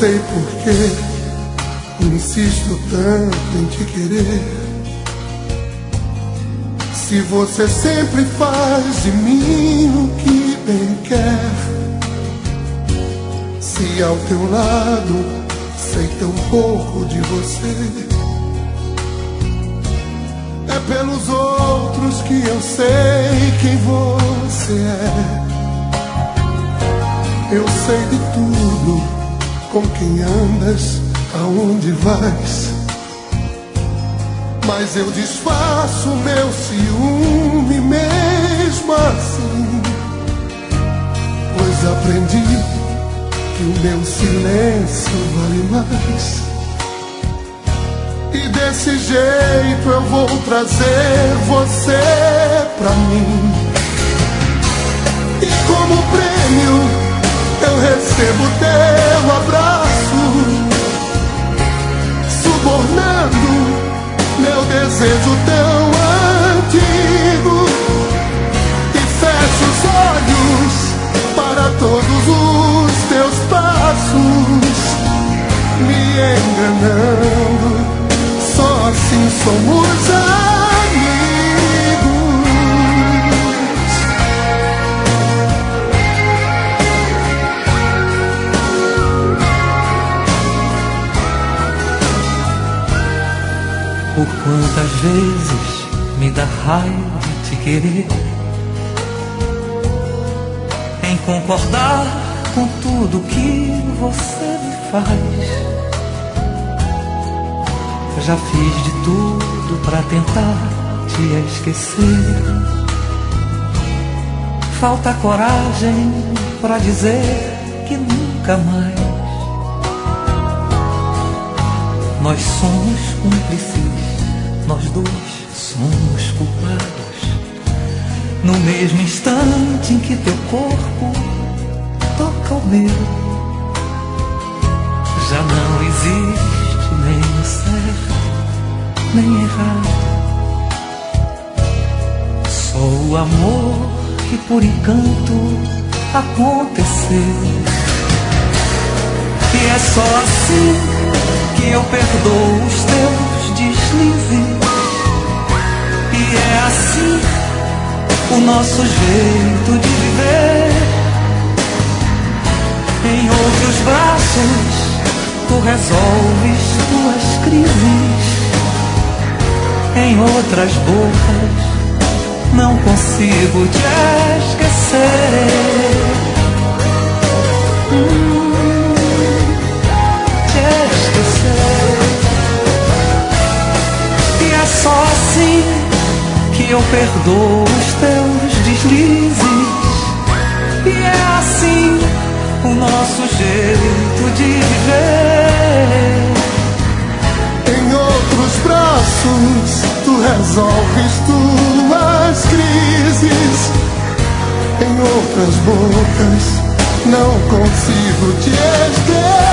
sei por que insisto tanto em te querer. Se você sempre faz de mim o que bem quer, se ao teu lado sei tão pouco de você, é pelos outros que eu sei quem você é. Eu sei de tudo, com quem andas, aonde vais, mas eu disfarço meu ciúme mesmo assim, pois aprendi que o meu silêncio vale mais. E desse jeito eu vou trazer você pra mim. E como prêmio eu recebo teu abraço, subornando meu desejo tão antigo. E fecho os olhos para todos os teus passos, me enganando. Só assim somos amigos. Por quantas vezes me dá raiva te querer, em concordar com tudo que você me faz. Já fiz de tudo pra tentar te esquecer. Falta coragem pra dizer que nunca mais. Nós somos cúmplices, nós dois somos culpados. No mesmo instante em que teu corpo toca o meu, já não existe nem o certo nem errado, só o amor que por encanto aconteceu. E é só assim que eu perdoo os teus deslizes, e é assim o nosso jeito de viver. Em outros braços tu resolves tuas crises, em outras bocas não consigo te esquecer. Te esquecer. E é só assim que eu perdoo os teus deslizes, e é assim o nosso jeito de viver. Em outros braços tu resolves tuas crises, em outras bocas não consigo te esquecer.